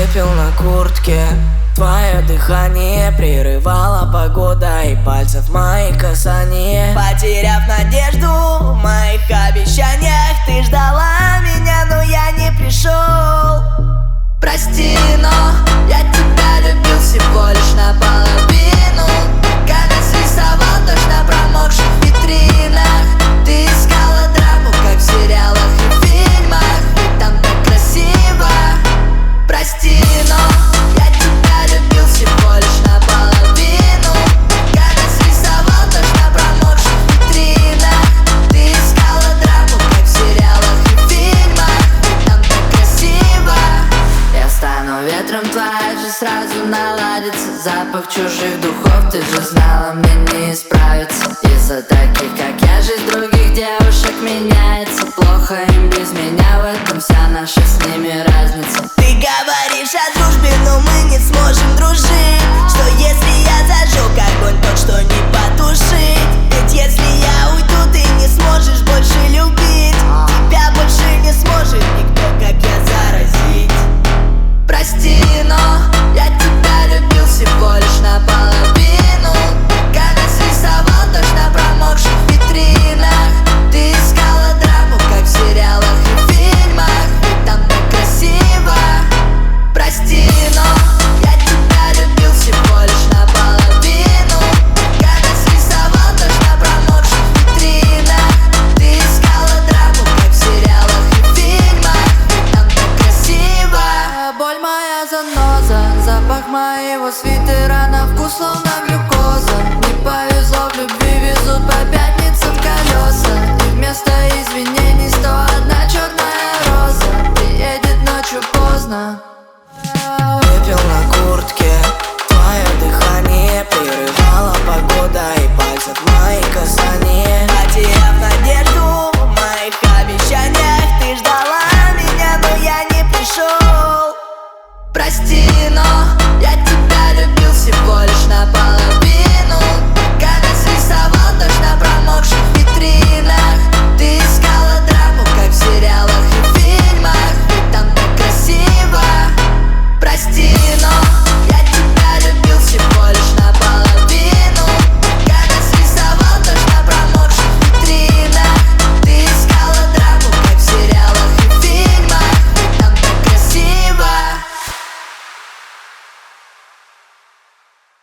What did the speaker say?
Выпил на куртке, твое дыхание прерывала погода и пальцев мои касания. Потеряв надежду в моих обещаниях, ты ждала меня, но я не пришел. Прости, но я тебя любил всего лишь наполовину. Когда рисовал дождь на промокших витринах, ты искала драму, как в сериалах и фильмах, ведь там так красиво. Прости, но я тебя любил всего лишь наполовину. Когда рисовал дождь на промокших витринах, ты искала драму, как в сериалах и фильмах, ведь там так красиво. Я стану ветром, твоя же сразу наладится. Запах чужих духов, ты же знала, мне не исправиться. Из-за таких, как я, жизнь других девушек меняется. Плохо им без меня, в этом вся наша с ними разница. Ты говоришь о дружбе, но мы не сможем дружить. Что если я зажег огонь, тот, что не потушить? Ведь если я уйду, ты не сможешь больше любить. Тебя больше не сможет никто, как я, заразить. Прости, но я тебя любил всего лишь наполовину. Когда рисовал дождь на промокших витринах, ты искала драму, как в сериалах и фильмах, ведь там так красиво. Прости, но я тебя любил всего лишь наполовину. Когда рисовал дождь на промокших витринах, ты искала драму, как в сериалах и фильмах, ведь там так красиво. Боль моя заноза, запах моего свитера на вкус словно глюкоза. Не повезло, в любви везут по пятницам колеса. И вместо извинений 101 черная роза приедет ночью поздно. Выпил на куртке, твое дыхание прерывала погода и пальцев мои касания. Потеряв надежду